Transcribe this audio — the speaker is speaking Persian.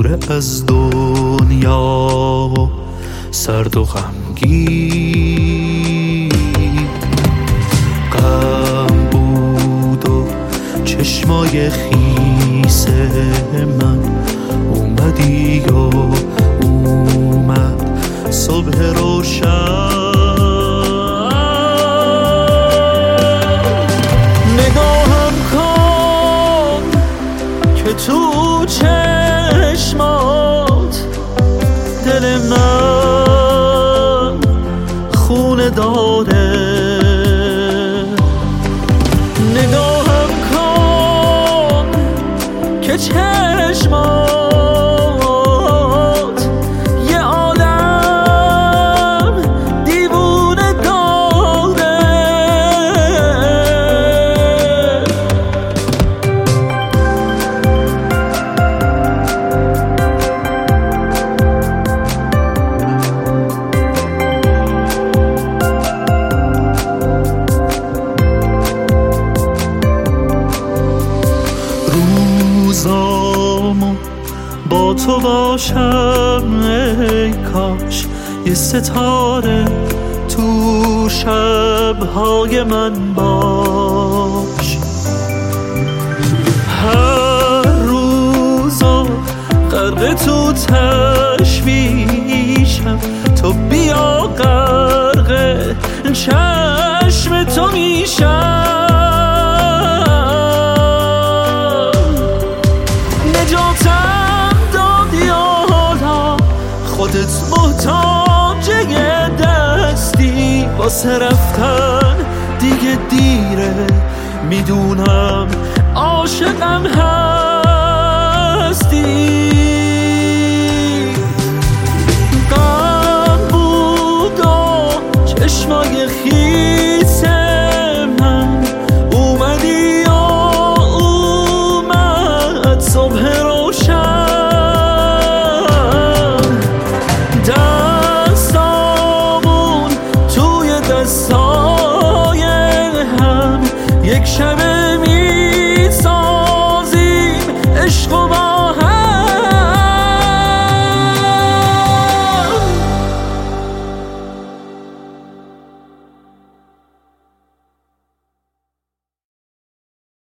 دوره از دنیا سرد و غمگین غم بود و چشمای خیس من اومدی و اومد صبح روشن نگاهم کن که تو چشمات دل من خونه داره نگاهم کن که چشمات یه عالم دیوونه داره روزامو با تو باشم ای کاش یه ستاره تو شبهای من باش هر روزا غرق تو تشویشم تو بیا غرق چشم تو میشم خودت محتاج یه دستی واسه رفتن دیگه دیره میدونم عاشقم هستی غم بود و چشمای خیس من اومدی و اومد صبح روشن دستامون توی دستای هم یک شب میسازیم عشق